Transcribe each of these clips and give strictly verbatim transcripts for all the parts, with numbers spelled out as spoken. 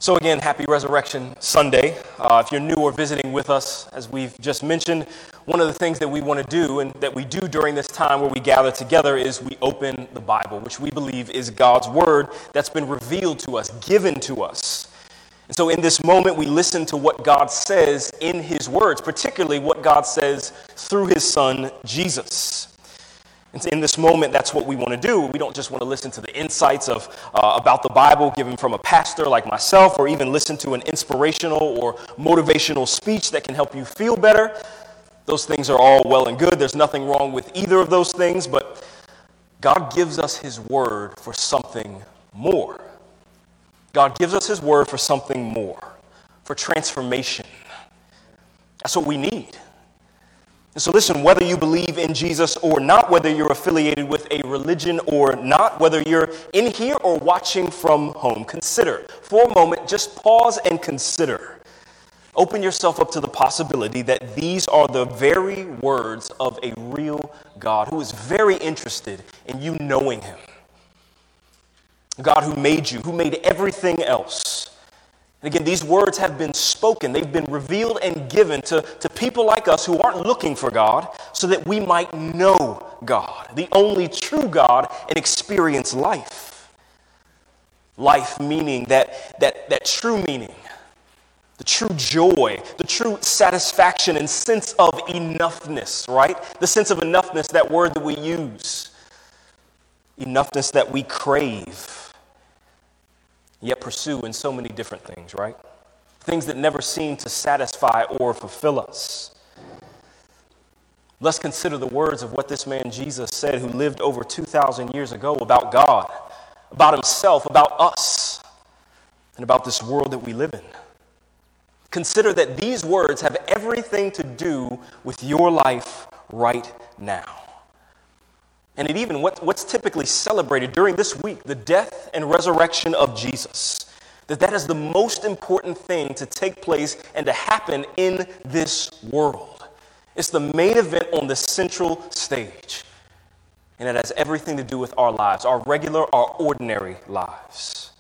So again, happy Resurrection Sunday. Uh, if you're new or visiting with us, as we've just mentioned, one of the things that we want to do and that we do during this time where we gather together is we open the Bible, which we believe is God's word that's been revealed to us, given to us. And so in this moment, we listen to what God says in his words, particularly what God says through his son, Jesus. And in this moment, that's what we want to do. We don't just want to listen to the insights of uh, about the Bible given from a pastor like myself, or even listen to an inspirational or motivational speech that can help you feel better. Those things are all well and good. There's nothing wrong with either of those things, but God gives us his word for something more. God gives us his word for something more, for transformation. That's what we need. And so listen, whether you believe in Jesus or not, whether you're affiliated with a religion or not, whether you're in here or watching from home, consider for a moment, just pause and consider. Open yourself up to the possibility that these are the very words of a real God who is very interested in you knowing him. God who made you, who made everything else. And again, these words have been spoken. They've been revealed and given to, to people like us who aren't looking for God so that we might know God, the only true God, and experience life. Life meaning that, that, that true meaning, the true joy, the true satisfaction and sense of enoughness, right? The sense of enoughness, that word that we use. Enoughness that we crave. Yet pursue in so many different things, right? Things that never seem to satisfy or fulfill us. Let's consider the words of what this man Jesus said, who lived over two thousand years ago, about God, about himself, about us, and about this world that we live in. Consider that these words have everything to do with your life right now. And it even, what, what's typically celebrated during this week, the death and resurrection of Jesus, that that is the most important thing to take place and to happen in this world. It's the main event on the central stage. And it has everything to do with our lives, our regular, our ordinary lives.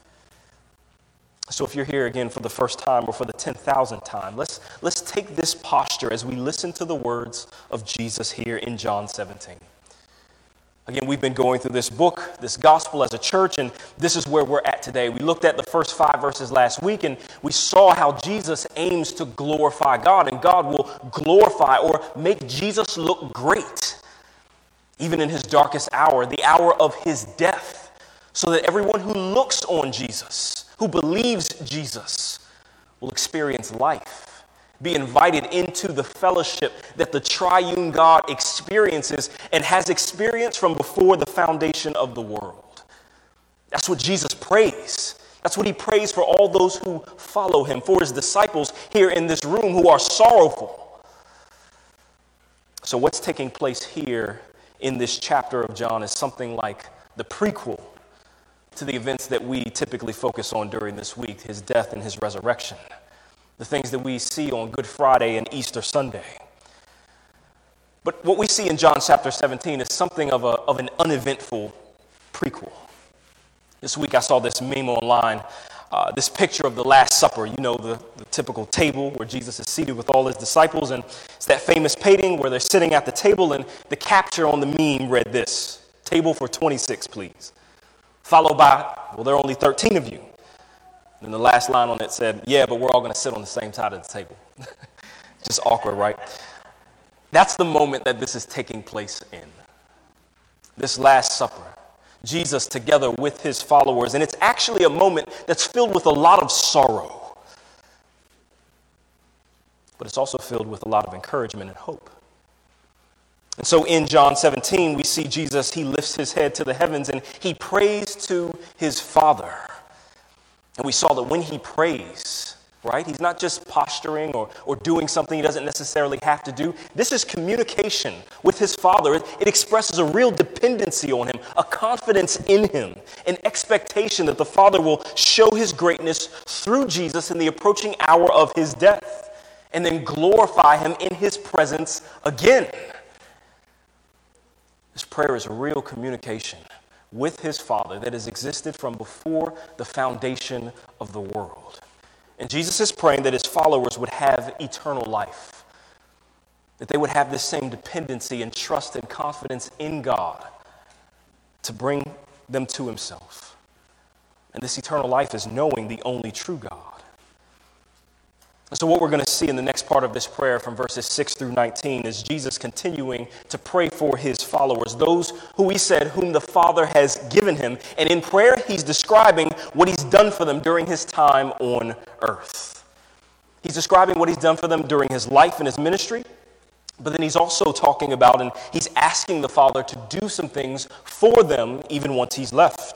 So if you're here again for the first time or for the ten thousandth time, let's, let's take this posture as we listen to the words of Jesus here in John seventeen. Again, we've been going through this book, this gospel as a church, and this is where we're at today. We looked at the first five verses last week, and we saw how Jesus aims to glorify God, and God will glorify or make Jesus look great, even in his darkest hour, the hour of his death, so that everyone who looks on Jesus, who believes Jesus, will experience life. Be invited into the fellowship that the triune God experiences and has experienced from before the foundation of the world. That's what Jesus prays. That's what he prays for all those who follow him, for his disciples here in this room who are sorrowful. So what's taking place here in this chapter of John is something like the prequel to the events that we typically focus on during this week, his death and his resurrection. The things that we see on Good Friday and Easter Sunday. But what we see in John chapter seventeen is something of, a, of an uneventful prequel. This week I saw this meme online, uh, this picture of the Last Supper, you know, the, the typical table where Jesus is seated with all his disciples, and it's that famous painting where they're sitting at the table, and the capture on the meme read this: "Table for twenty-six, please." Followed by, "Well, there are only thirteen of you." And the last line on it said, "Yeah, but we're all going to sit on the same side of the table." Just awkward, right? That's the moment that this is taking place in. This Last Supper. Jesus together with his followers. And it's actually a moment that's filled with a lot of sorrow. But it's also filled with a lot of encouragement and hope. And so in John seventeen, we see Jesus, he lifts his head to the heavens and he prays to his Father. And we saw that when he prays, right, he's not just posturing or, or doing something he doesn't necessarily have to do. This is communication with his Father. It, it expresses a real dependency on him, a confidence in him, an expectation that the Father will show his greatness through Jesus in the approaching hour of his death, and then glorify him in his presence again. This prayer is a real communication with his Father that has existed from before the foundation of the world. And Jesus is praying that his followers would have eternal life, that they would have this same dependency and trust and confidence in God to bring them to himself. And this eternal life is knowing the only true God. And so what we're going to see in the next part of this prayer from verses six through nineteen is Jesus continuing to pray for his followers, those who he said whom the Father has given him. And in prayer, he's describing what he's done for them during his time on earth. He's describing what he's done for them during his life and his ministry. But then he's also talking about and he's asking the Father to do some things for them even once he's left.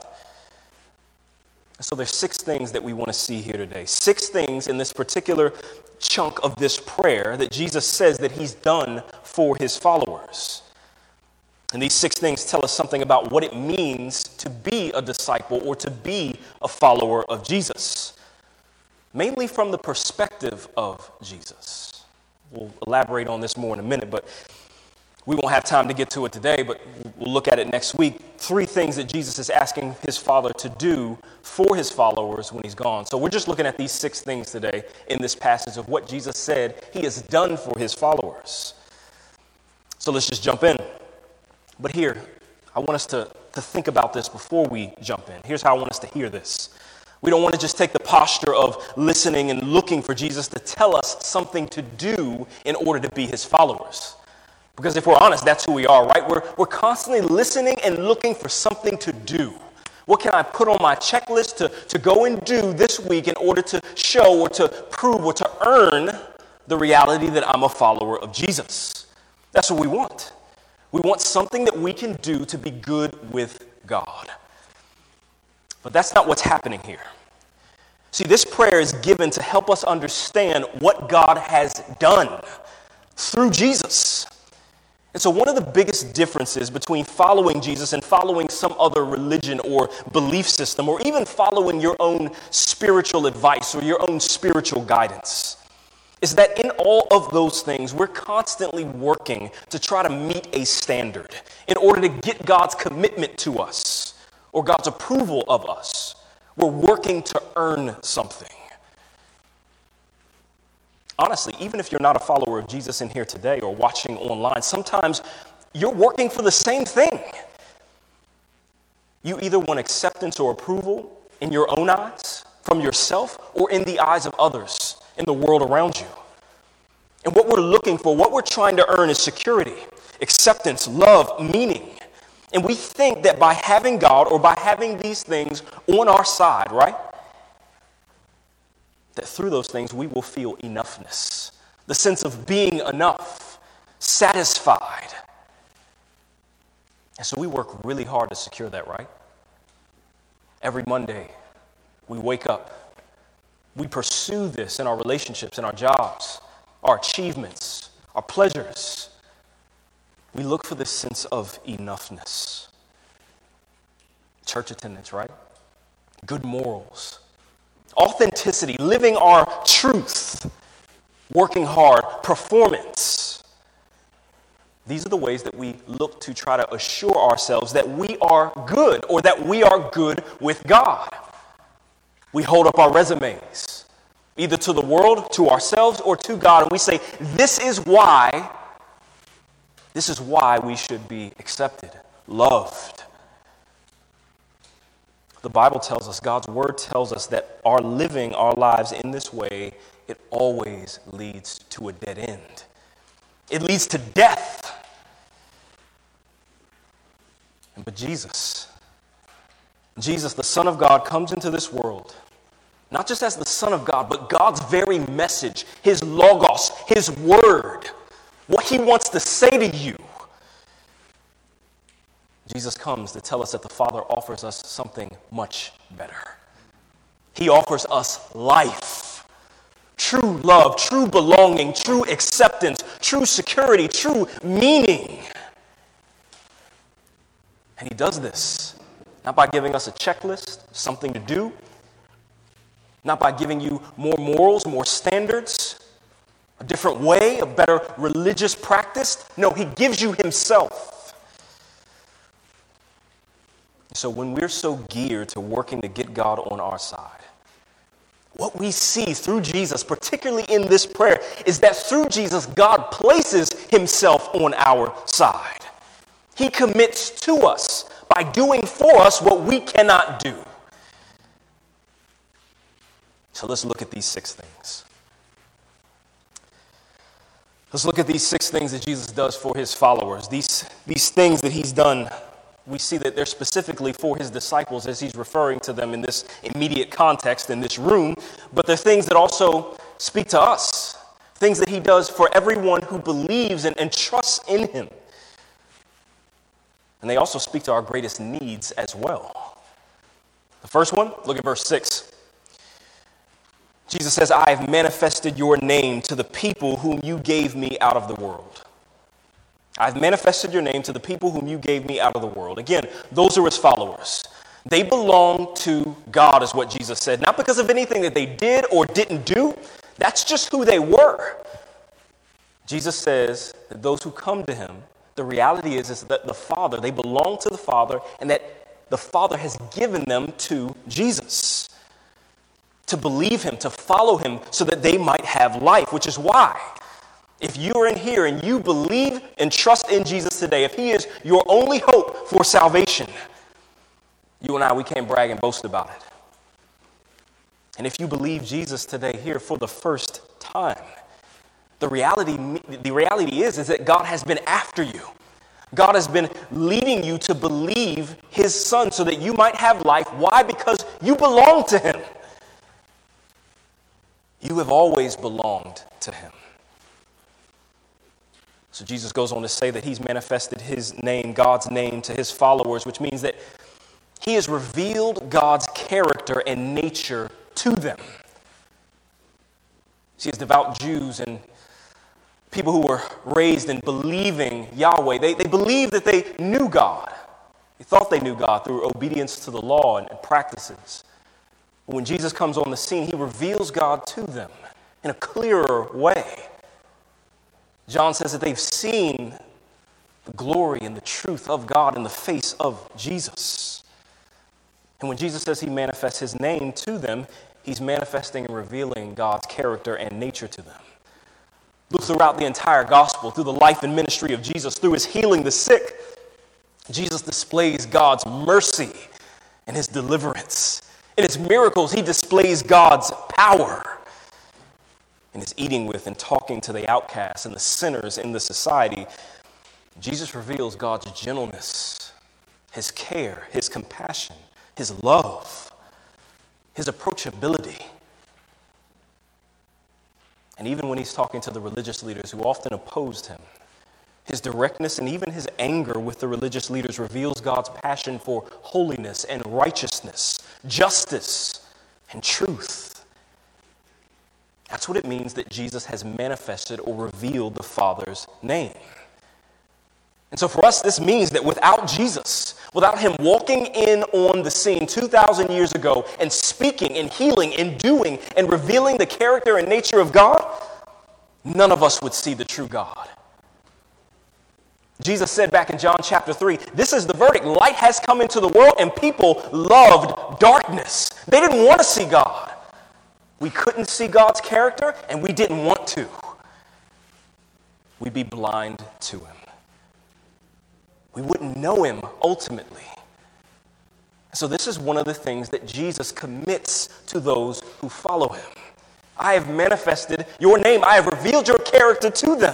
So there's six things that we want to see here today. Six things in this particular chunk of this prayer that Jesus says that he's done for his followers. And these six things tell us something about what it means to be a disciple or to be a follower of Jesus, mainly from the perspective of Jesus. We'll elaborate on this more in a minute, but we won't have time to get to it today, but we'll look at it next week. Three things that Jesus is asking his Father to do for his followers when he's gone. So we're just looking at these six things today in this passage of what Jesus said he has done for his followers. So let's just jump in. But here, I want us to, to think about this before we jump in. Here's how I want us to hear this. We don't want to just take the posture of listening and looking for Jesus to tell us something to do in order to be his followers. Because if we're honest, that's who we are, right? We're, we're constantly listening and looking for something to do. What can I put on my checklist to, to go and do this week in order to show or to prove or to earn the reality that I'm a follower of Jesus? That's what we want. We want something that we can do to be good with God. But that's not what's happening here. See, this prayer is given to help us understand what God has done through Jesus. And so one of the biggest differences between following Jesus and following some other religion or belief system, or even following your own spiritual advice or your own spiritual guidance, is that in all of those things, we're constantly working to try to meet a standard in order to get God's commitment to us or God's approval of us. We're working to earn something. Honestly, even if you're not a follower of Jesus in here today or watching online, sometimes you're working for the same thing. You either want acceptance or approval in your own eyes, from yourself, or in the eyes of others in the world around you. And what we're looking for, what we're trying to earn is security, acceptance, love, meaning. And we think that by having God or by having these things on our side, right? That through those things we will feel enoughness, the sense of being enough, satisfied. And so we work really hard to secure that, right? Every Monday, we wake up, we pursue this in our relationships, in our jobs, our achievements, our pleasures. We look for this sense of enoughness. Church attendance, right? Good morals. Authenticity, living our truth, working hard, performance. These are the ways that we look to try to assure ourselves that we are good or that we are good with God. We hold up our resumes, either to the world, to ourselves, or to God, and we say, this is why, this is why we should be accepted, loved. The Bible tells us, God's word tells us that our living our lives in this way, it always leads to a dead end. It leads to death. But Jesus, Jesus, the Son of God, comes into this world, not just as the Son of God, but God's very message, his logos, his word, what he wants to say to you. Jesus comes to tell us that the Father offers us something much better. He offers us life, true love, true belonging, true acceptance, true security, true meaning. And he does this not by giving us a checklist, something to do, not by giving you more morals, more standards, a different way, a better religious practice. No, he gives you himself. So when we're so geared to working to get God on our side, what we see through Jesus, particularly in this prayer, is that through Jesus, God places himself on our side. He commits to us by doing for us what we cannot do. So let's look at these six things. Let's look at these six things that Jesus does for his followers. These, these things that he's done, we see that they're specifically for his disciples as he's referring to them in this immediate context in this room, but they're things that also speak to us, things that he does for everyone who believes and, and trusts in him. And they also speak to our greatest needs as well. The first one, look at verse six. Jesus says, I have manifested your name to the people whom you gave me out of the world. I've manifested your name to the people whom you gave me out of the world. Again, those are his followers. They belong to God, is what Jesus said. Not because of anything that they did or didn't do. That's just who they were. Jesus says that those who come to him, the reality is, is that the Father, they belong to the Father, and that the Father has given them to Jesus to believe him, to follow him, so that they might have life, which is why, if you are in here and you believe and trust in Jesus today, if he is your only hope for salvation, you and I, we can't brag and boast about it. And if you believe Jesus today here for the first time, the reality, the reality is, is that God has been after you. God has been leading you to believe his Son so that you might have life. Why? Because you belong to him. You have always belonged to him. So Jesus goes on to say that he's manifested his name, God's name, to his followers, which means that he has revealed God's character and nature to them. See, as devout Jews and people who were raised in believing Yahweh, they, they believed that they knew God. They thought they knew God through obedience to the law and, and practices. But when Jesus comes on the scene, he reveals God to them in a clearer way. John says that they've seen the glory and the truth of God in the face of Jesus. And when Jesus says he manifests his name to them, he's manifesting and revealing God's character and nature to them. Look throughout the entire gospel, through the life and ministry of Jesus, through his healing the sick, Jesus displays God's mercy and his deliverance. In his miracles, he displays God's power. In his eating with and talking to the outcasts and the sinners in the society, Jesus reveals God's gentleness, his care, his compassion, his love, his approachability. And even when he's talking to the religious leaders who often opposed him, his directness and even his anger with the religious leaders reveals God's passion for holiness and righteousness, justice and truth. That's what it means that Jesus has manifested or revealed the Father's name. And so for us, this means that without Jesus, without him walking in on the scene two thousand years ago and speaking and healing and doing and revealing the character and nature of God, none of us would see the true God. Jesus said back in John chapter three, this is the verdict. Light has come into the world and people loved darkness. They didn't want to see God. We couldn't see God's character and we didn't want to. We'd be blind to him. We wouldn't know him ultimately. So this is one of the things that Jesus commits to those who follow him. I have manifested your name. I have revealed your character to them.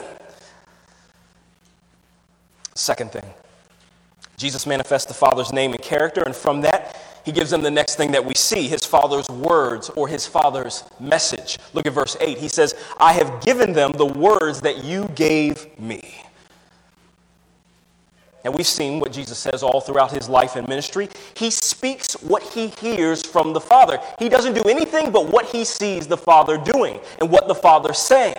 Second thing, Jesus manifests the Father's name and character, and from that, he gives them the next thing that we see, his Father's words or his Father's message. Look at verse eight. He says, I have given them the words that you gave me. Now, we've seen what Jesus says all throughout his life and ministry. He speaks what he hears from the Father. He doesn't do anything but what he sees the Father doing and what the Father's saying.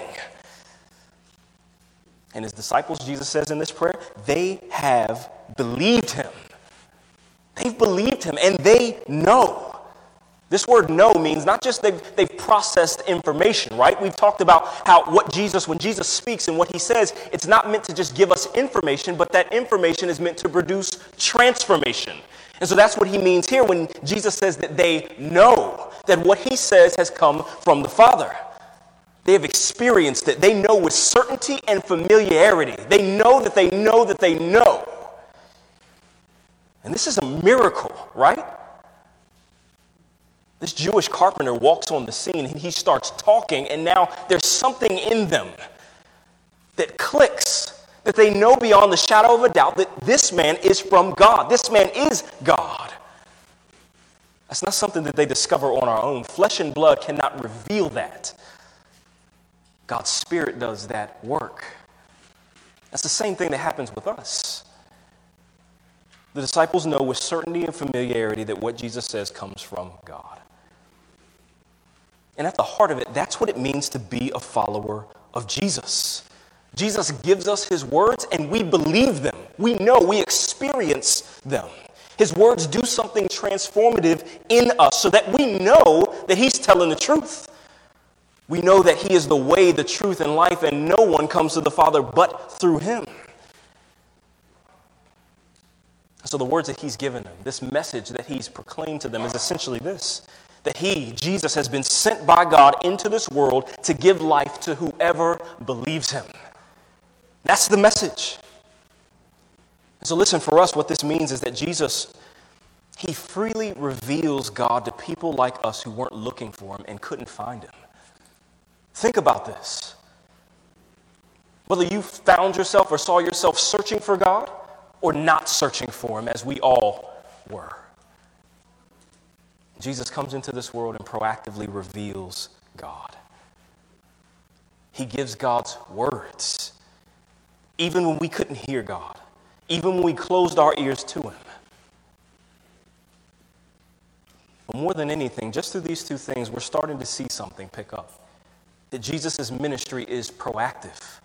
And his disciples, Jesus says in this prayer, they have believed him. They've believed him and they know. This word know means not just they've, they've processed information, right? We've talked about how what Jesus, when Jesus speaks and what he says, it's not meant to just give us information, but that information is meant to produce transformation. And so that's what he means here when Jesus says that they know that what he says has come from the Father. They have experienced it. They know with certainty and familiarity. They know that they know that they know. And this is a miracle, right? This Jewish carpenter walks on the scene and he starts talking, and now there's something in them that clicks, that they know beyond the shadow of a doubt that this man is from God. This man is God. That's not something that they discover on our own. Flesh and blood cannot reveal that. God's Spirit does that work. That's the same thing that happens with us. The disciples know with certainty and familiarity that what Jesus says comes from God. And at the heart of it, that's what it means to be a follower of Jesus. Jesus gives us his words and we believe them. We know, we experience them. His words do something transformative in us so that we know that he's telling the truth. We know that he is the way, the truth, and life, and no one comes to the Father but through him. So the words that he's given them, this message that he's proclaimed to them is essentially this: that he, Jesus, has been sent by God into this world to give life to whoever believes him. That's the message. So listen, for us, what this means is that Jesus, he freely reveals God to people like us who weren't looking for him and couldn't find him. Think about this. Whether you found yourself or saw yourself searching for God or not searching for him, as we all were, Jesus comes into this world and proactively reveals God. He gives God's words, even when we couldn't hear God, even when we closed our ears to him. But more than anything, just through these two things, we're starting to see something pick up. That Jesus' ministry is proactive.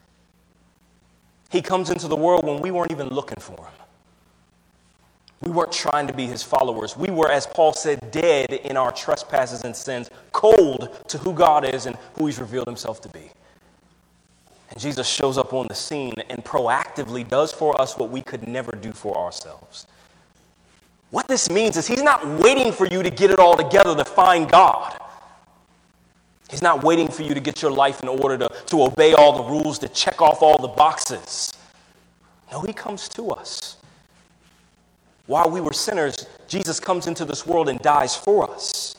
He comes into the world when we weren't even looking for him. We weren't trying to be his followers. We were, as Paul said, dead in our trespasses and sins, cold to who God is and who he's revealed himself to be. And Jesus shows up on the scene and proactively does for us what we could never do for ourselves. What this means is he's not waiting for you to get it all together to find God. He's not waiting for you to get your life in order to, to obey all the rules, to check off all the boxes. No, he comes to us. While we were sinners, Jesus comes into this world and dies for us.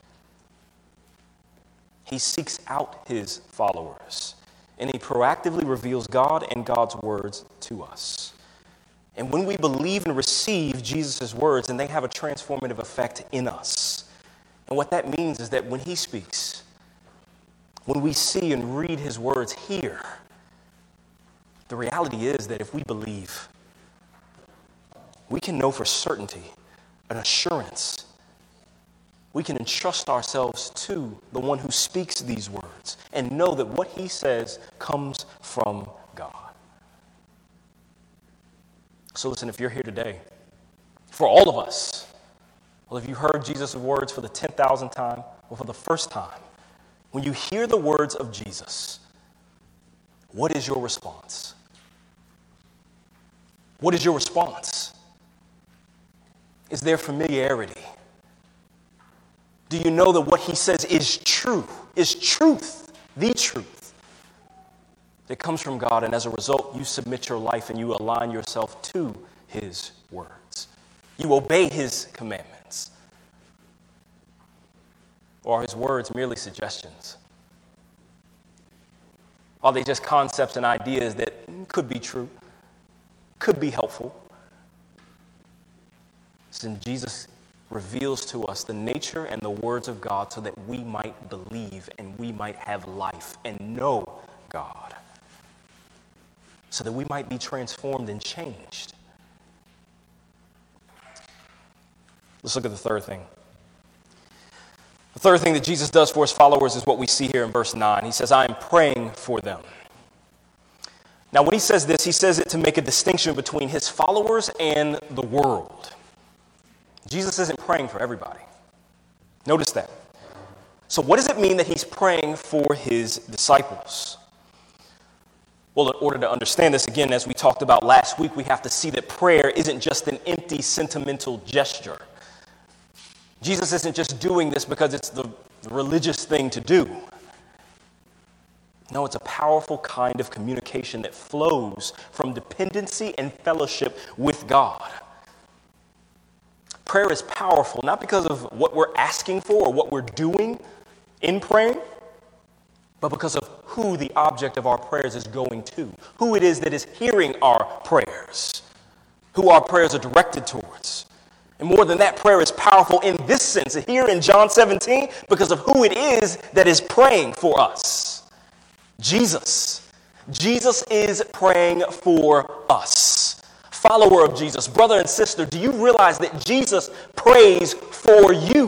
He seeks out his followers, and he proactively reveals God and God's words to us. And when we believe and receive Jesus' words, and they have a transformative effect in us. And what that means is that when he speaks, when we see and read his words here, the reality is that if we believe, we can know for certainty, an assurance. We can entrust ourselves to the one who speaks these words and know that what he says comes from God. So listen, if you're here today, for all of us, well, if you heard Jesus' words for the ten thousandth time or for the first time, when you hear the words of Jesus, what is your response? What is your response? Is there familiarity? Do you know that what he says is true, is truth, the truth that comes from God, and as a result, you submit your life and you align yourself to his words. You obey his commandments. Or are his words merely suggestions? Are they just concepts and ideas that could be true, could be helpful? Since Jesus reveals to us the nature and the words of God so that we might believe and we might have life and know God, so that we might be transformed and changed. Let's look at the third thing. The third thing that Jesus does for his followers is what we see here in verse nine. He says, I am praying for them. Now, when he says this, he says it to make a distinction between his followers and the world. Jesus isn't praying for everybody. Notice that. So what does it mean that he's praying for his disciples? Well, in order to understand this, again, as we talked about last week, we have to see that prayer isn't just an empty, sentimental gesture. Jesus isn't just doing this because it's the religious thing to do. No, it's a powerful kind of communication that flows from dependency and fellowship with God. Prayer is powerful, not because of what we're asking for or what we're doing in praying, but because of who the object of our prayers is going to, who it is that is hearing our prayers, who our prayers are directed towards. And more than that, prayer is powerful in this sense, here in John seventeen, because of who it is that is praying for us. Jesus. Jesus is praying for us. Follower of Jesus, brother and sister, do you realize that Jesus prays for you?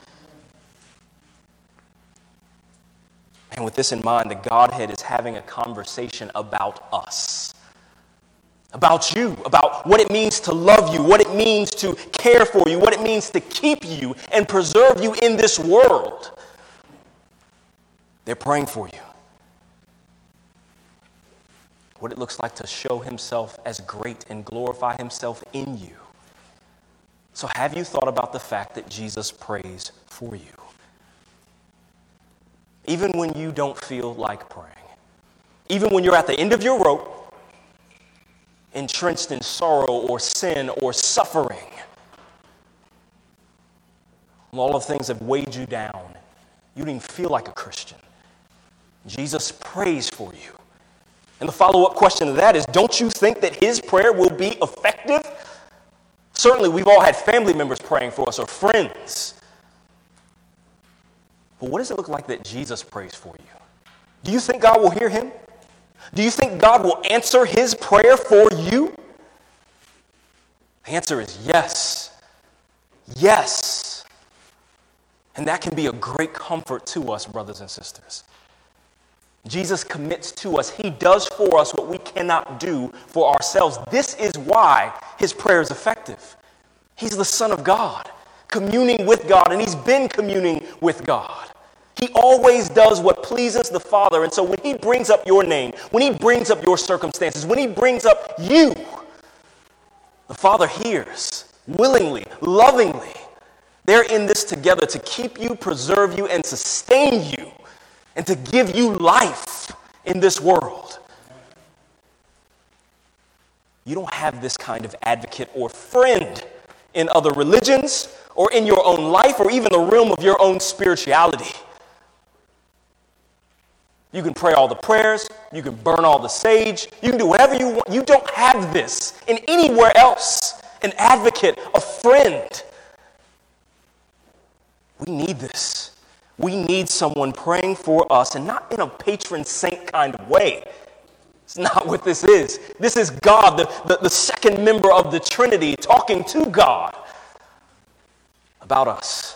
And with this in mind, the Godhead is having a conversation about us. About you, about what it means to love you, what it means to care for you, what it means to keep you and preserve you in this world. They're praying for you. What it looks like to show himself as great and glorify himself in you. So have you thought about the fact that Jesus prays for you? Even when you don't feel like praying, even when you're at the end of your rope, entrenched in sorrow or sin or suffering, all of things have weighed you down, you don't even feel like a Christian. Jesus prays for you. And the follow-up question to that is, don't you think that his prayer will be effective? Certainly, we've all had family members praying for us or friends. But what does it look like that Jesus prays for you? Do you think God will hear him? Do you think God will answer his prayer for you? The answer is yes. Yes. And that can be a great comfort to us, brothers and sisters. Jesus commits to us. He does for us what we cannot do for ourselves. This is why his prayer is effective. He's the Son of God, communing with God, and he's been communing with God. He always does what pleases the Father. And so when he brings up your name, when he brings up your circumstances, when he brings up you, the Father hears willingly, lovingly. They're in this together to keep you, preserve you, and sustain you, and to give you life in this world. You don't have this kind of advocate or friend in other religions or in your own life or even the realm of your own spirituality. You can pray all the prayers, you can burn all the sage, you can do whatever you want. You don't have this in anywhere else. An advocate, a friend. We need this. We need someone praying for us, and not in a patron saint kind of way. It's not what this is. This is God, the, the, the second member of the Trinity, talking to God about us.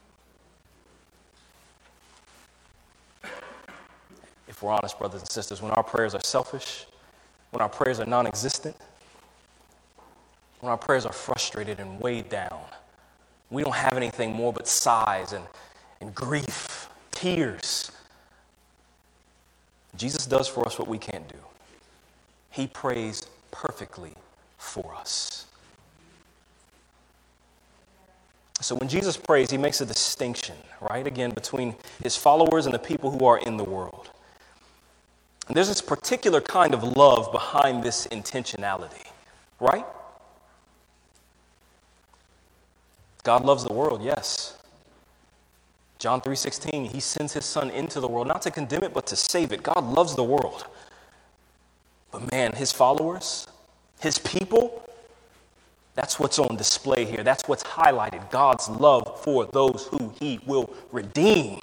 If we're honest, brothers and sisters, when our prayers are selfish, when our prayers are non-existent, when our prayers are frustrated and weighed down, we don't have anything more but sighs and and grief, tears. Jesus does for us what we can't do. He prays perfectly for us. So when Jesus prays, he makes a distinction, right, again, between his followers and the people who are in the world. And there's this particular kind of love behind this intentionality, right? God loves the world, yes. John three sixteen, he sends his son into the world, not to condemn it, but to save it. God loves the world. But man, his followers, his people, that's what's on display here. That's what's highlighted, God's love for those who he will redeem.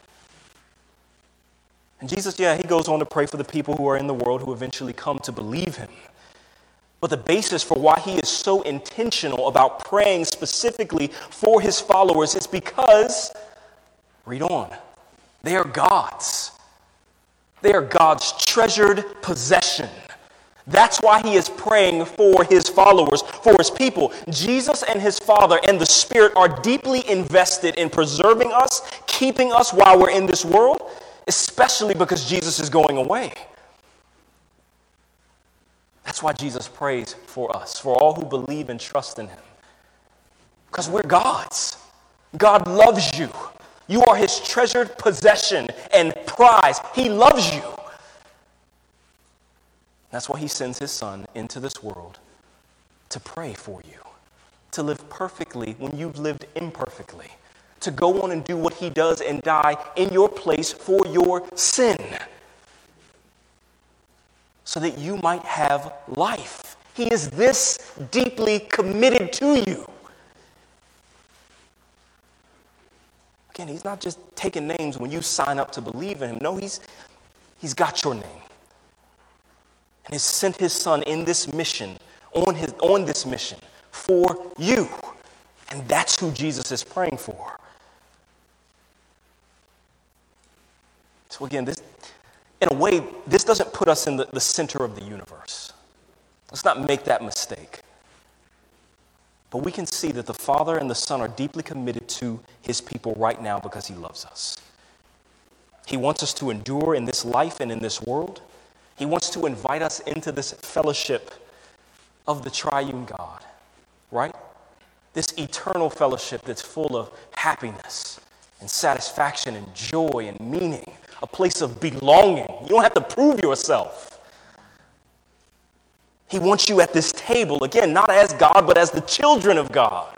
And Jesus, yeah, he goes on to pray for the people who are in the world who eventually come to believe him. But the basis for why he is so intentional about praying specifically for his followers is because, read on, they are God's. They are God's treasured possession. That's why he is praying for his followers, for his people. Jesus and his Father and the Spirit are deeply invested in preserving us, keeping us while we're in this world, especially because Jesus is going away. That's why Jesus prays for us, for all who believe and trust in him. Because we're God's. God loves you. You are his treasured possession and prize. He loves you. That's why he sends his son into this world to pray for you, to live perfectly when you've lived imperfectly, to go on and do what he does and die in your place for your sin, so that you might have life. He is this deeply committed to you. Again, he's not just taking names when you sign up to believe in him. No, he's, he's got your name. And has sent his son in this mission, on, his, on this mission, for you. And that's who Jesus is praying for. So again, this, in a way, this doesn't put us in the, the center of the universe. Let's not make that mistake. But we can see that the Father and the Son are deeply committed to his people right now because he loves us. He wants us to endure in this life and in this world. He wants to invite us into this fellowship of the triune God, right? This eternal fellowship that's full of happiness and satisfaction and joy and meaning, a place of belonging. You don't have to prove yourself. He wants you at this table, again, not as God, but as the children of God.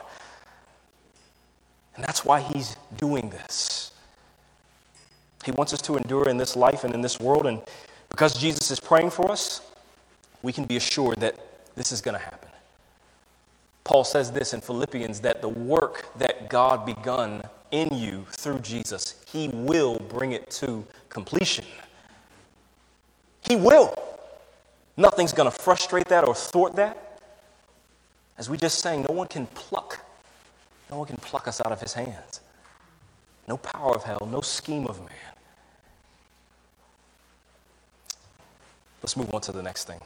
And that's why he's doing this. He wants us to endure in this life and in this world, and because Jesus is praying for us, we can be assured that this is going to happen. Paul says this in Philippians, that the work that God begun in you through Jesus, he will bring it to completion. He will. Nothing's going to frustrate that or thwart that. As we just sang, no one can pluck. No one can pluck us out of his hands. No power of hell, no scheme of man. Let's move on to the next thing.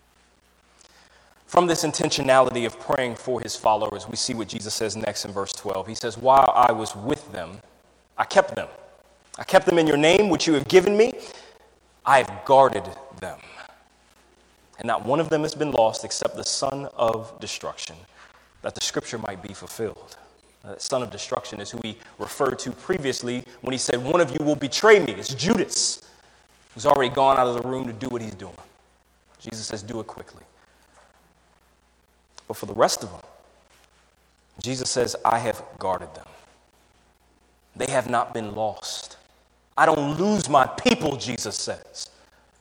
From this intentionality of praying for his followers, we see what Jesus says next in verse twelve. He says, while I was with them, I kept them. I kept them in your name, which you have given me. I have guarded them. And not one of them has been lost except the son of destruction, that the scripture might be fulfilled. Uh, son of destruction is who he referred to previously when he said, one of you will betray me. It's Judas, who's already gone out of the room to do what he's doing. Jesus says, do it quickly. But for the rest of them, Jesus says, I have guarded them. They have not been lost. I don't lose my people, Jesus says.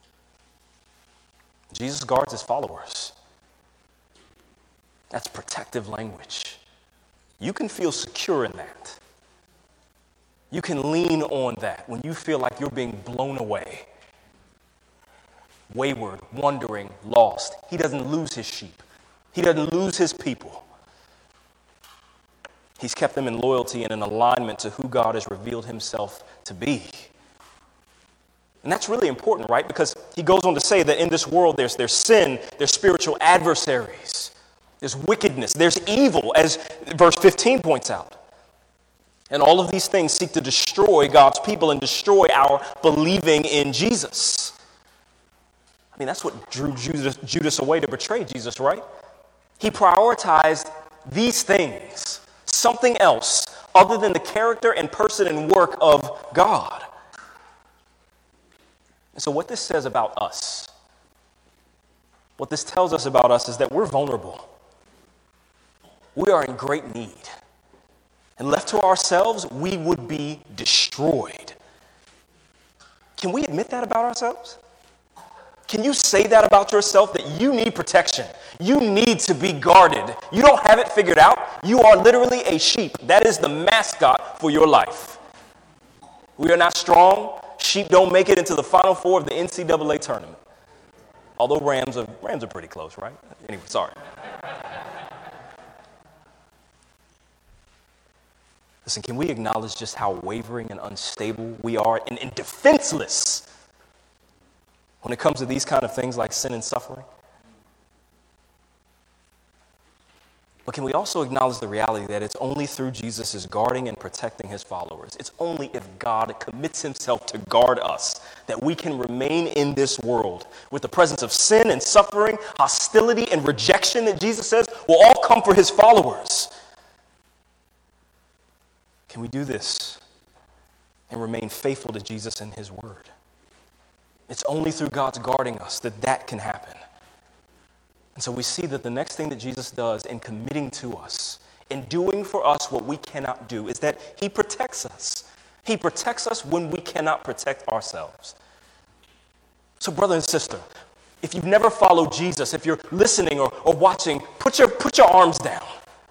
Jesus guards his followers. That's protective language. You can feel secure in that. You can lean on that when you feel like you're being blown away, wayward, wandering, lost. He doesn't lose his sheep. He doesn't lose his people. He's kept them in loyalty and in alignment to who God has revealed himself to be. And that's really important, right? Because he goes on to say that in this world there's, there's sin, there's spiritual adversaries, there's wickedness, there's evil, as verse fifteen points out. And all of these things seek to destroy God's people and destroy our believing in Jesus. I mean, that's what drew Judas, Judas away to betray Jesus, right? He prioritized these things, something else other than the character and person and work of God. And so what this says about us, what this tells us about us is that we're vulnerable. We are in great need. And left to ourselves, we would be destroyed. Can we admit that about ourselves? Can you say that about yourself, that you need protection? You need to be guarded. You don't have it figured out. You are literally a sheep. That is the mascot for your life. We are not strong. Sheep don't make it into the Final Four of the N C double A tournament. Although Rams are, Rams are pretty close, right? Anyway, sorry. Listen, can we acknowledge just how wavering and unstable we are and, and defenseless when it comes to these kind of things like sin and suffering? But can we also acknowledge the reality that it's only through Jesus' guarding and protecting his followers, it's only if God commits himself to guard us that we can remain in this world with the presence of sin and suffering, hostility and rejection that Jesus says will all come for his followers. Can we do this and remain faithful to Jesus and his word? It's only through God's guarding us that that can happen. And so we see that the next thing that Jesus does in committing to us, in doing for us what we cannot do, is that he protects us. He protects us when we cannot protect ourselves. So brother and sister, if you've never followed Jesus, if you're listening or, or watching, put your, put your arms down.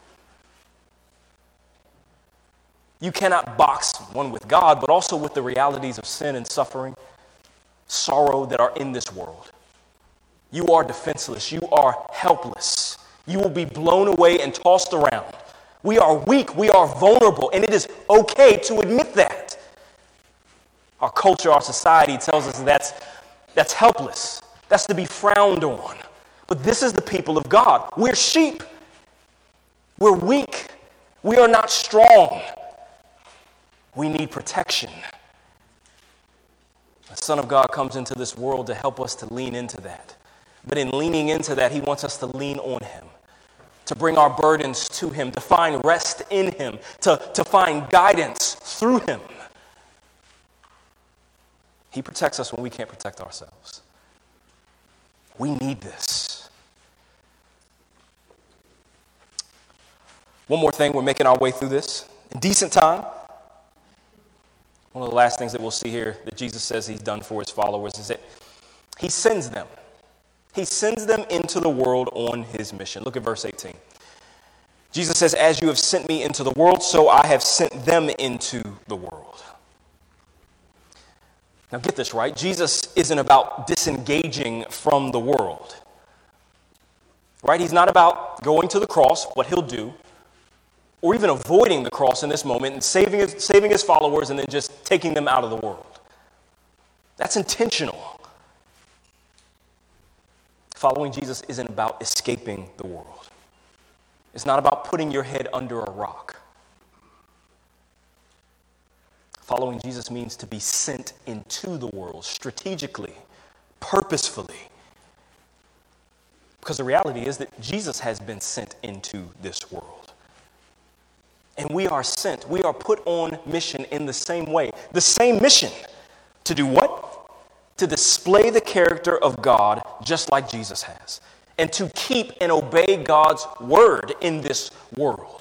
You cannot box, one, with God, but also with the realities of sin and suffering, sorrow that are in this world. You are defenseless. You are helpless. You will be blown away and tossed around. We are weak. We are vulnerable, and it is okay to admit that. Our culture, our society tells us that's, that's helpless. That's to be frowned on. But this is the people of God. We're sheep. We're weak. We are not strong. We need protection. The Son of God comes into this world to help us to lean into that. But in leaning into that, he wants us to lean on him, to bring our burdens to him, to find rest in him, to, to find guidance through him. He protects us when we can't protect ourselves. We need this. One more thing, we're making our way through this. In decent time, one of the last things that we'll see here that Jesus says he's done for his followers is that he sends them. He sends them into the world on his mission. Look at verse eighteen. Jesus says, as you have sent me into the world, so I have sent them into the world. Now get this right. Jesus isn't about disengaging from the world. Right? He's not about going to the cross, what he'll do, or even avoiding the cross in this moment and saving his, saving his followers and then just taking them out of the world. That's intentional. Following Jesus isn't about escaping the world. It's not about putting your head under a rock. Following Jesus means to be sent into the world strategically, purposefully. Because the reality is that Jesus has been sent into this world. And we are sent, we are put on mission in the same way. The same mission. To do what? To display the character of God just like Jesus has. And to keep and obey God's word in this world.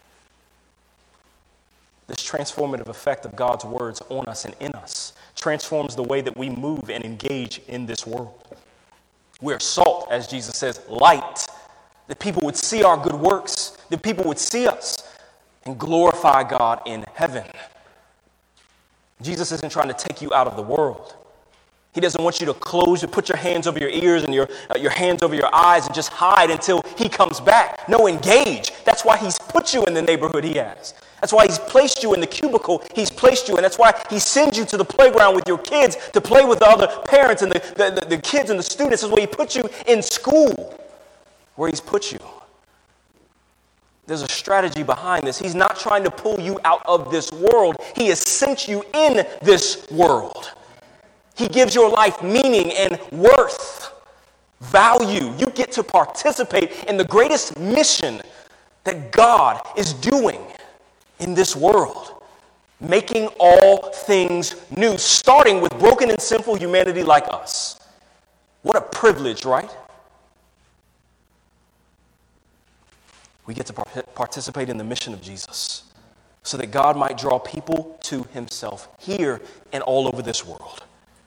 This transformative effect of God's words on us and in us transforms the way that we move and engage in this world. We're salt, as Jesus says, light. That people would see our good works. That people would see us and glorify God in heaven. Jesus isn't trying to take you out of the world. He doesn't want you to close, to put your hands over your ears and your, uh, your hands over your eyes and just hide until he comes back. No, engage. That's why he's put you in the neighborhood he has. That's why he's placed you in the cubicle he's placed you in. That's why he sends you to the playground with your kids to play with the other parents and the, the, the, the kids and the students. That's why he put you in school, where he's put you. There's a strategy behind this. He's not trying to pull you out of this world. He has sent you in this world. He gives your life meaning and worth, value. You get to participate in the greatest mission that God is doing in this world, making all things new, starting with broken and sinful humanity like us. What a privilege, right? We get to participate in the mission of Jesus so that God might draw people to himself here and all over this world.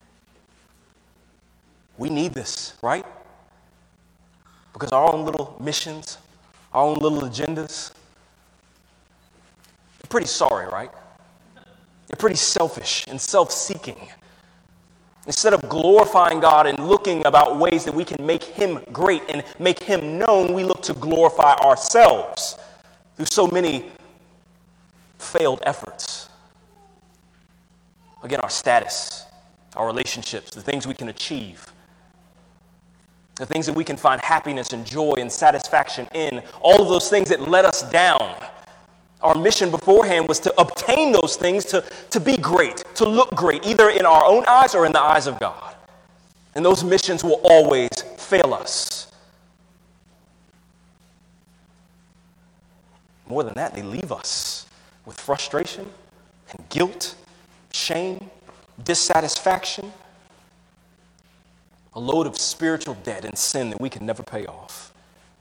We need this, right? Because our own little missions, our own little agendas, they're pretty sorry, right? They're pretty selfish and self-seeking. Instead of glorifying God and looking about ways that we can make him great and make him known, we look to glorify ourselves through so many failed efforts. Again, our status, our relationships, the things we can achieve. the things that we can find happiness and joy and satisfaction in, all of those things that let us down. Our mission beforehand was to obtain those things, to, to be great, to look great, either in our own eyes or in the eyes of God. And those missions will always fail us. More than that, they leave us with frustration and guilt, shame, dissatisfaction, a load of spiritual debt and sin that we can never pay off.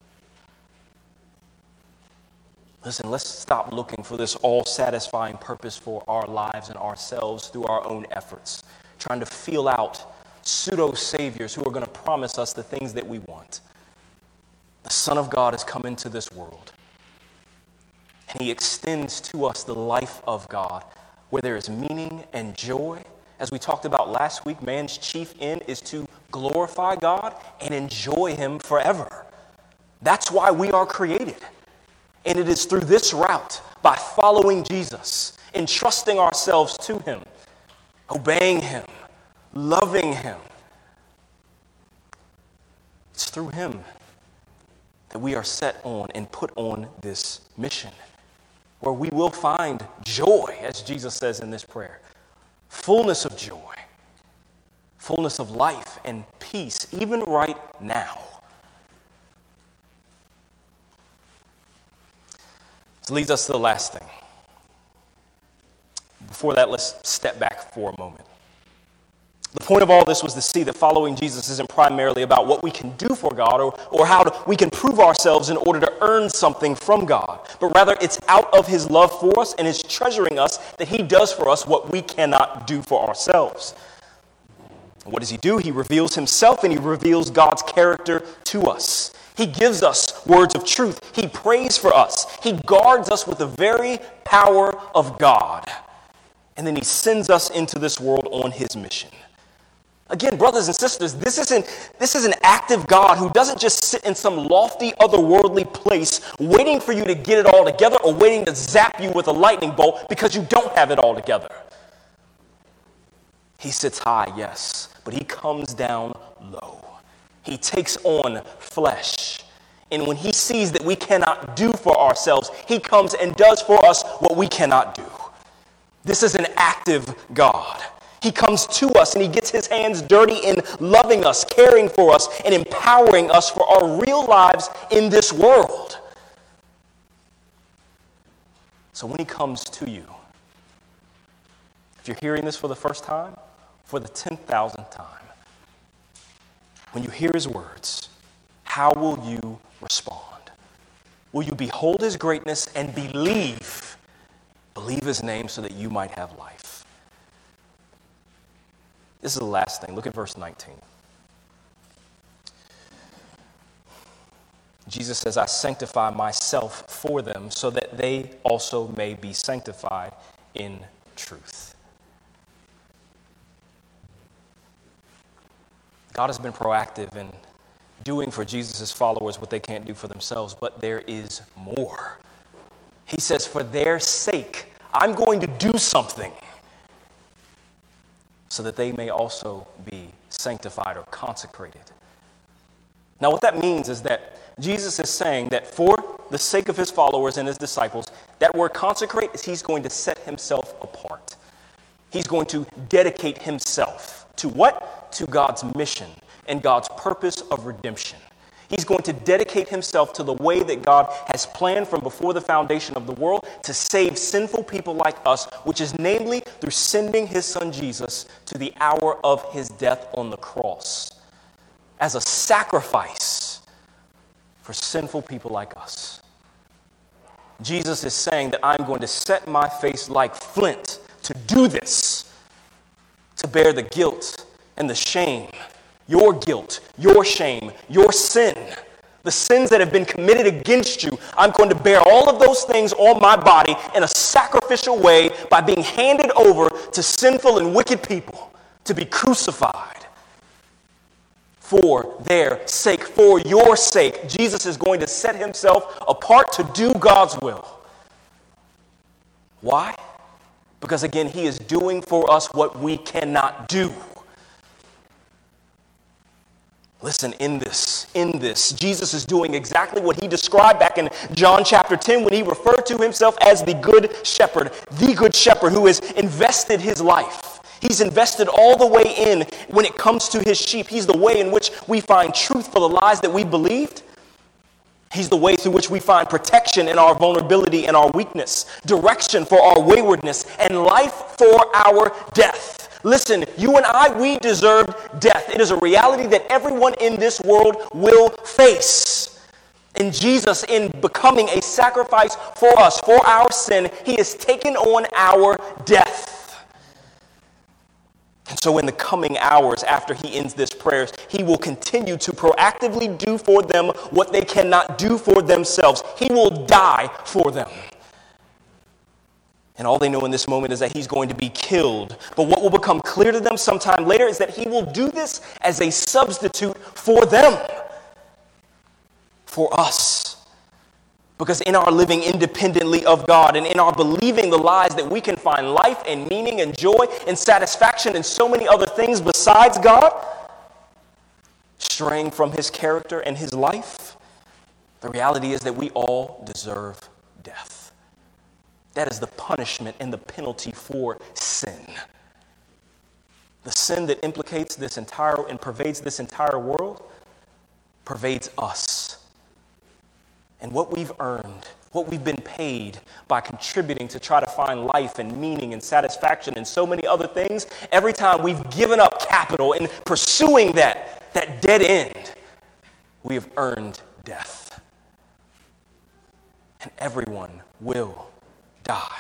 Listen, let's stop looking for this all-satisfying purpose for our lives and ourselves through our own efforts, trying to feel out pseudo-saviors who are going to promise us the things that we want. The Son of God has come into this world, and he extends to us the life of God, where there is meaning and joy. As we talked about last week, man's chief end is to glorify God and enjoy him forever. That's why we are created. And it is through this route, by following Jesus, entrusting ourselves to him, obeying him, loving him. It's through him that we are set on and put on this mission, where we will find joy, as Jesus says in this prayer, fullness of joy, fullness of life and peace, even right now. This leads us to the last thing. Before that, let's step back for a moment. The point of all this was to see that following Jesus isn't primarily about what we can do for God or, or how to, we can prove ourselves in order to earn something from God, but rather it's out of his love for us and his treasuring us that he does for us what we cannot do for ourselves. What does he do? He reveals himself and he reveals God's character to us. He gives us words of truth. He prays for us. He guards us with the very power of God. And then he sends us into this world on his mission. Again, brothers and sisters, this isn't this is an active God who doesn't just sit in some lofty, otherworldly place waiting for you to get it all together or waiting to zap you with a lightning bolt because you don't have it all together. He sits high, yes, but he comes down low. He takes on flesh. And when he sees that we cannot do for ourselves, he comes and does for us what we cannot do. This is an active God. He comes to us and he gets his hands dirty in loving us, caring for us, and empowering us for our real lives in this world. So when he comes to you, if you're hearing this for the first time, for the ten thousandth time, when you hear his words, how will you respond? Will you behold his greatness and believe, believe his name so that you might have life? This is the last thing. Look at verse nineteen. Jesus says, I sanctify myself for them so that they also may be sanctified in truth. God has been proactive in doing for Jesus' followers what they can't do for themselves, but there is more. He says, for their sake, I'm going to do something so that they may also be sanctified or consecrated. Now, what that means is that Jesus is saying that for the sake of his followers and his disciples, that word consecrate is he's going to set himself apart. He's going to dedicate himself to what? To God's mission and God's purpose of redemption. He's going to dedicate himself to the way that God has planned from before the foundation of the world to save sinful people like us, which is namely through sending his son Jesus to the hour of his death on the cross as a sacrifice for sinful people like us. Jesus is saying that I'm going to set my face like flint to do this, to bear the guilt and the shame, your guilt, your shame, your sin, the sins that have been committed against you. I'm going to bear all of those things on my body in a sacrificial way by being handed over to sinful and wicked people to be crucified for their sake, for your sake. Jesus is going to set himself apart to do God's will. Why? Because again, he is doing for us what we cannot do. Listen, in this, in this, Jesus is doing exactly what he described back in John chapter ten when he referred to himself as the good shepherd, the good shepherd who has invested his life. He's invested all the way in when it comes to his sheep. He's the way in which we find truth for the lies that we believed. He's the way through which we find protection in our vulnerability and our weakness, direction for our waywardness, and life for our death. Listen, you and I, we deserved death. It is a reality that everyone in this world will face. And Jesus, in becoming a sacrifice for us, for our sin, he has taken on our death. And so in the coming hours after he ends this prayer, he will continue to proactively do for them what they cannot do for themselves. He will die for them. And all they know in this moment is that he's going to be killed. But what will become clear to them sometime later is that he will do this as a substitute for them, for us. Because in our living independently of God and in our believing the lies that we can find life and meaning and joy and satisfaction and so many other things besides God, straying from his character and his life, the reality is that we all deserve death. That is the punishment and the penalty for sin. The sin that implicates this entire and pervades this entire world pervades us. And what we've earned, what we've been paid by contributing to try to find life and meaning and satisfaction and so many other things, every time we've given up capital in pursuing that, that dead end, we have earned death. And everyone will die.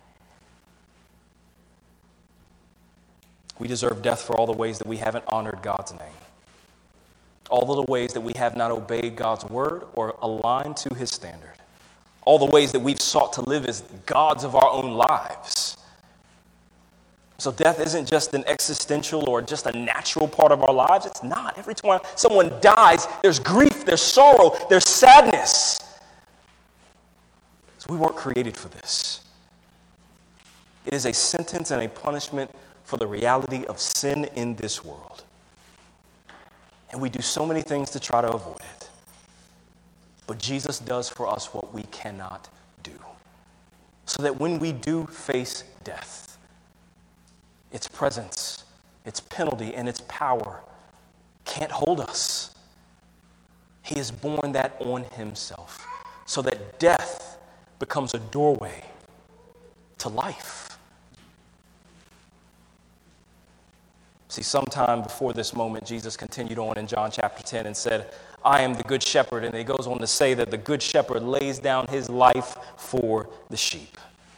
We deserve death for all the ways that we haven't honored God's name. All of the ways that we have not obeyed God's word or aligned to his standard. All the ways that we've sought to live as gods of our own lives. So death isn't just an existential or just a natural part of our lives. It's not. Every time someone dies, there's grief, there's sorrow, there's sadness. So we weren't created for this. It is a sentence and a punishment for the reality of sin in this world. And we do so many things to try to avoid it. But Jesus does for us what we cannot do. So that when we do face death, its presence, its penalty, and its power can't hold us. He has borne that on himself. So that death becomes a doorway to life. See, sometime before this moment, Jesus continued on in John chapter ten and said, I am the good shepherd. And he goes on to say that the good shepherd lays down his life for the sheep.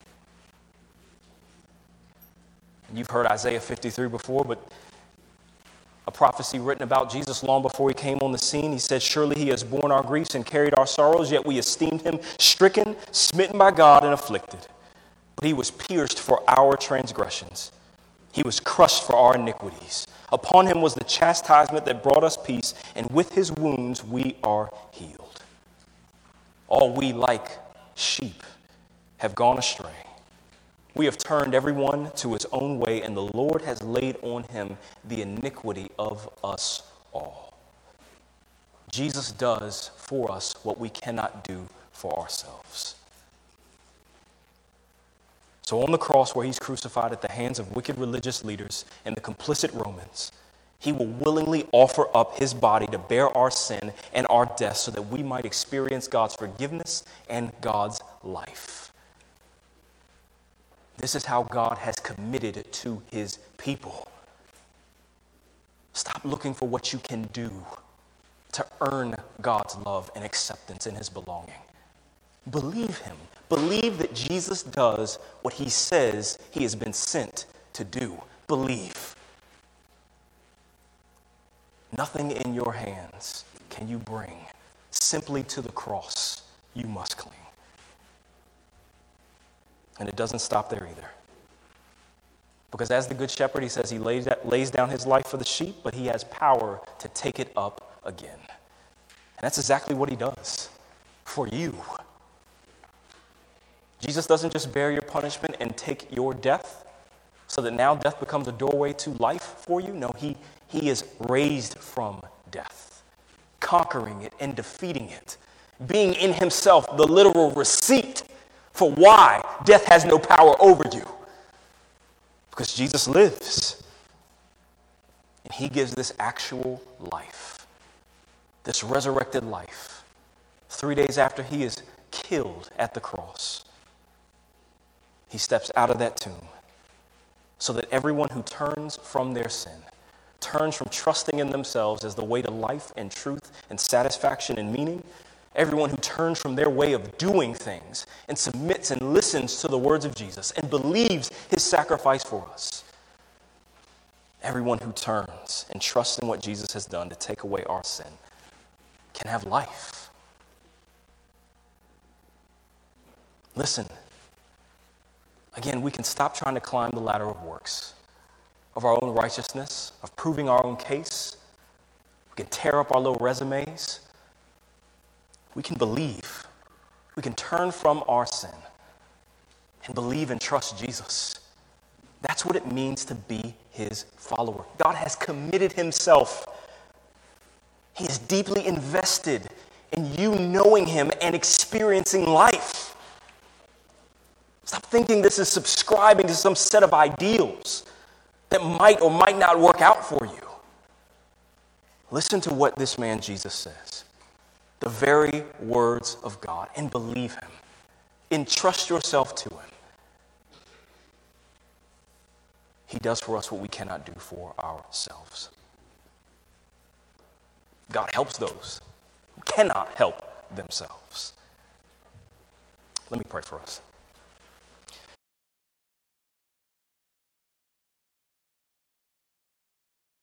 And you've heard Isaiah fifty-three before, but a prophecy written about Jesus long before he came on the scene. He said, surely he has borne our griefs and carried our sorrows, yet we esteemed him stricken, smitten by God, and afflicted. But he was pierced for our transgressions. He was crushed for our iniquities. Upon him was the chastisement that brought us peace, and with his wounds we are healed. All we, like sheep, have gone astray. We have turned everyone to his own way, and the Lord has laid on him the iniquity of us all. Jesus does for us what we cannot do for ourselves. So on the cross where he's crucified at the hands of wicked religious leaders and the complicit Romans, he will willingly offer up his body to bear our sin and our death so that we might experience God's forgiveness and God's life. This is how God has committed to his people. Stop looking for what you can do to earn God's love and acceptance in his belonging. Believe him. Believe that Jesus does what he says he has been sent to do. Believe. Nothing in your hands can you bring. Simply to the cross you must cling. And it doesn't stop there either. Because as the good shepherd, he says he lays, lays down his life for the sheep, but he has power to take it up again. And that's exactly what he does for you. Jesus doesn't just bear your punishment and take your death so that now death becomes a doorway to life for you. No, he, he is raised from death. conquering it and defeating it, being in himself the literal receipt for why death has no power over you. Because Jesus lives. And he gives this actual life, this resurrected life, three days after he is killed at the cross. He steps out of that tomb so that everyone who turns from their sin, turns from trusting in themselves as the way to life and truth and satisfaction and meaning, everyone who turns from their way of doing things and submits and listens to the words of Jesus and believes his sacrifice for us, everyone who turns and trusts in what Jesus has done to take away our sin can have life. Listen, again, we can stop trying to climb the ladder of works, of our own righteousness, of proving our own case. We can tear up our little resumes. We can believe. We can turn from our sin and believe and trust Jesus. That's what it means to be his follower. God has committed himself. He is deeply invested in you knowing him and experiencing life. Stop thinking this is subscribing to some set of ideals that might or might not work out for you. Listen to what this man Jesus says. The very words of God, and believe him. Entrust yourself to him. He does for us what we cannot do for ourselves. God helps those who cannot help themselves. Let me pray for us.